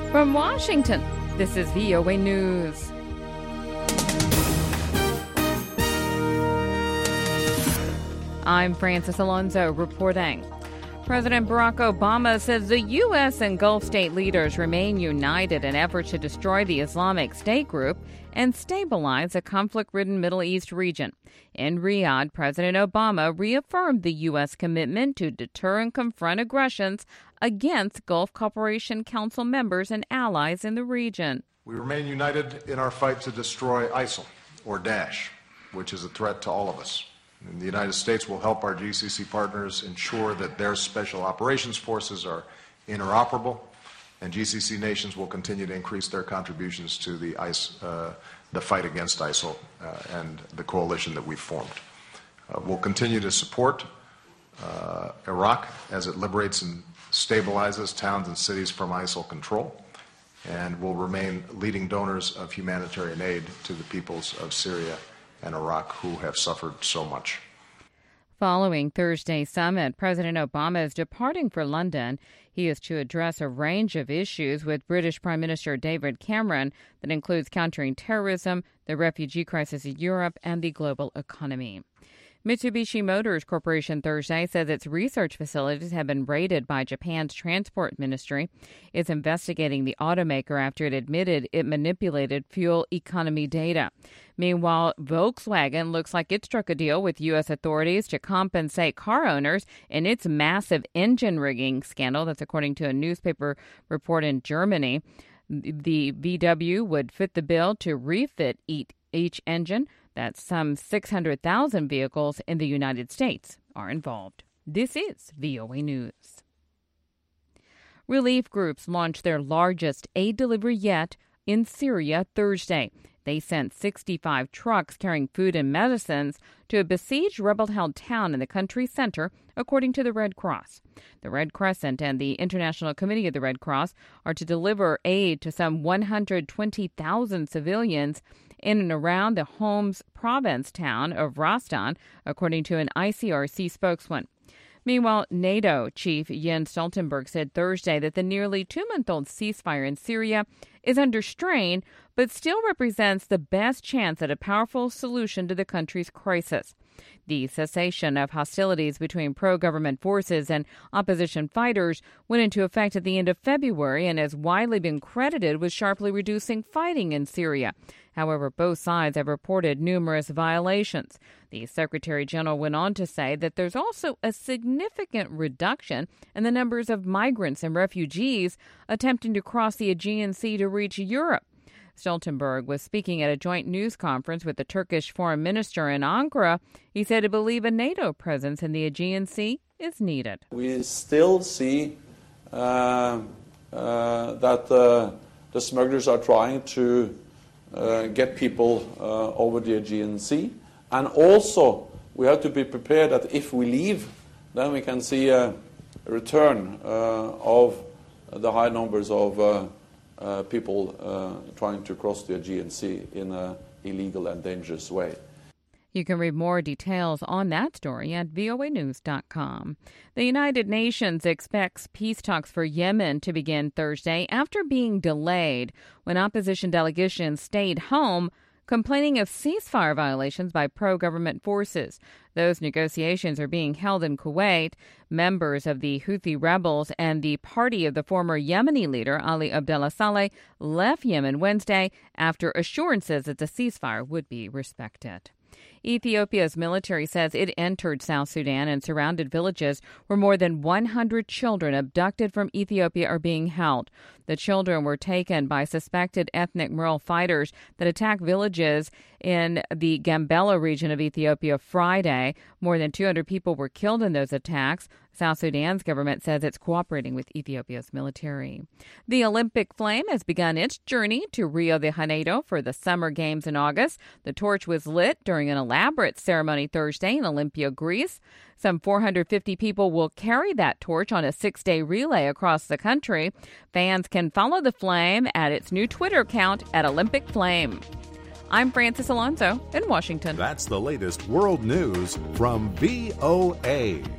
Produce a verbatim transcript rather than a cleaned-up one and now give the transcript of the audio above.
From Washington, this is V O A News. I'm Francis Alonso reporting. President Barack Obama says the U S and Gulf state leaders remain united in efforts to destroy the Islamic State group and stabilize a conflict-ridden Middle East region. In Riyadh, President Obama reaffirmed the U S commitment to deter and confront aggressions against Gulf Cooperation Council members and allies in the region. We remain united in our fight to destroy ISIL, or Daesh, which is a threat to all of us. And the United States will help our G C C partners ensure that their special operations forces are interoperable, and G C C nations will continue to increase their contributions to the, ICE, uh, the fight against ISIL uh, and the coalition that we've formed. Uh, we'll continue to support uh, Iraq as it liberates and stabilizes towns and cities from ISIL control, and will remain leading donors of humanitarian aid to the peoples of Syria and Iraq who have suffered so much. Following Thursday's summit, President Obama is departing for London. He is to address a range of issues with British Prime Minister David Cameron that includes countering terrorism, the refugee crisis in Europe, and the global economy. Mitsubishi Motors Corporation Thursday says its research facilities have been raided by Japan's transport ministry. It's investigating the automaker after it admitted it manipulated fuel economy data. Meanwhile, Volkswagen looks like it struck a deal with U S authorities to compensate car owners in its massive engine rigging scandal. That's according to a newspaper report in Germany. The V W would fit the bill to refit each engine. That's some six hundred thousand vehicles in the United States are involved. This is V O A News. Relief groups launched their largest aid delivery yet in Syria Thursday. They sent sixty-five trucks carrying food and medicines to a besieged rebel-held town in the country's center, according to the Red Cross. The Red Crescent and the International Committee of the Red Cross are to deliver aid to some one hundred twenty thousand civilians in and around the Homs province town of Rastan, according to an I C R C spokesman. Meanwhile, NATO chief Jens Stoltenberg said Thursday that the nearly two-month-old ceasefire in Syria is under strain, but still represents the best chance at a powerful solution to the country's crisis. The cessation of hostilities between pro-government forces and opposition fighters went into effect at the end of February and has widely been credited with sharply reducing fighting in Syria. However, both sides have reported numerous violations. The Secretary General went on to say that there's also a significant reduction in the numbers of migrants and refugees attempting to cross the Aegean Sea to reach Europe. Stoltenberg was speaking at a joint news conference with the Turkish foreign minister in Ankara. He said to believe a NATO presence in the Aegean Sea is needed. We still see uh, uh, that uh, the smugglers are trying to uh, get people uh, over the Aegean Sea. And also, we have to be prepared that if we leave, then we can see a return uh, of the high numbers of uh, Uh, people uh, trying to cross the Aegean Sea in an illegal and dangerous way. You can read more details on that story at V O A news dot com. The United Nations expects peace talks for Yemen to begin Thursday after being delayed when opposition delegations stayed home, complaining of ceasefire violations by pro-government forces. Those negotiations are being held in Kuwait. Members of the Houthi rebels and the party of the former Yemeni leader, Ali Abdullah Saleh, left Yemen Wednesday after assurances that the ceasefire would be respected. Ethiopia's military says it entered South Sudan and surrounded villages where more than one hundred children abducted from Ethiopia are being held. The children were taken by suspected ethnic Merle fighters that attacked villages in the Gambela region of Ethiopia Friday. More than two hundred people were killed in those attacks. South Sudan's government says it's cooperating with Ethiopia's military. The Olympic flame has begun its journey to Rio de Janeiro for the Summer Games in August. The torch was lit during an elaborate ceremony Thursday in Olympia, Greece. Some four hundred fifty people will carry that torch on a six-day relay across the country. Fans can follow the flame at its new Twitter account at Olympic Flame. I'm Francis Alonso in Washington. That's the latest world news from V O A.